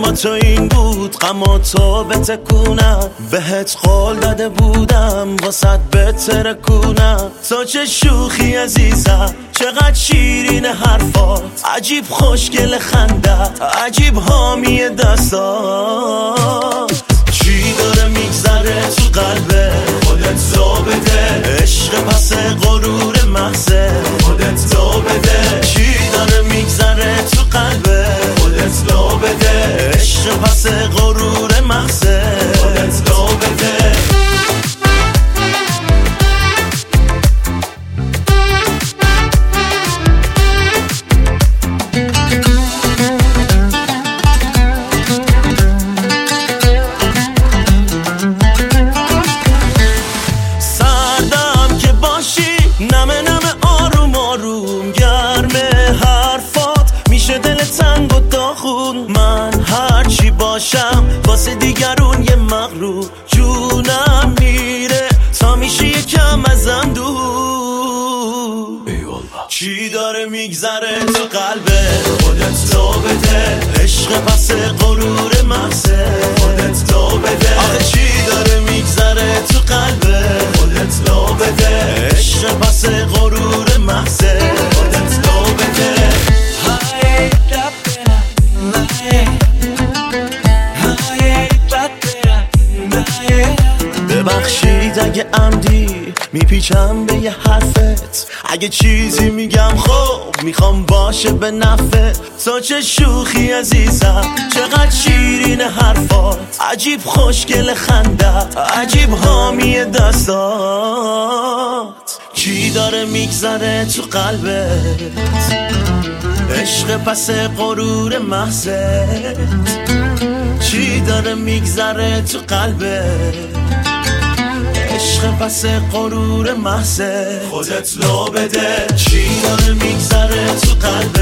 با تو این بود غم تو بتکونم، بهت قول داده بودم واسط بترکونم. تو چه شوخی عزیزم، چقدر شیرین حرفات، عجیب خوشگل خندت، عجیب حامی دستات. چی داره میگذره تو قلبه خودت تو بده، عشق پس غرور محضه خودت تو بده. چی داره میگذره تو قلبه خودت تو بده، عشق پس غرور محضه خودت تو بده. نمه نمه آروم آروم گرمه حرفات، میشه دل تنگ و داغون. من هرچی باشم واسه دیگرون یه مغرور، جونم میره تا میشه یکم ازم دور. چی داره میگذره تو قلبه خودت تو بده، عشق پس غرور محضه خودت تو بده. آخه چی داره میگذره تو قلبه خودت تو بده، عشق پس غرور محضه خودت تو بده. ببخشید اگه عمدی میپیچم به یه حرفت، اگه چیزی میگم خب میخوام باشه به نفعت. تو چه شوخی عزیزم، چقدر شیرین حرفات، عجیب خوشگل خندت، عجیب حامی دستات. چی داره میگذره تو قلبت، عشق پس غرور محضت. چی داره میگذره تو قلبت، عشق پس غرور محضه خودت لو بده. چی داره میگذره تو قلبت،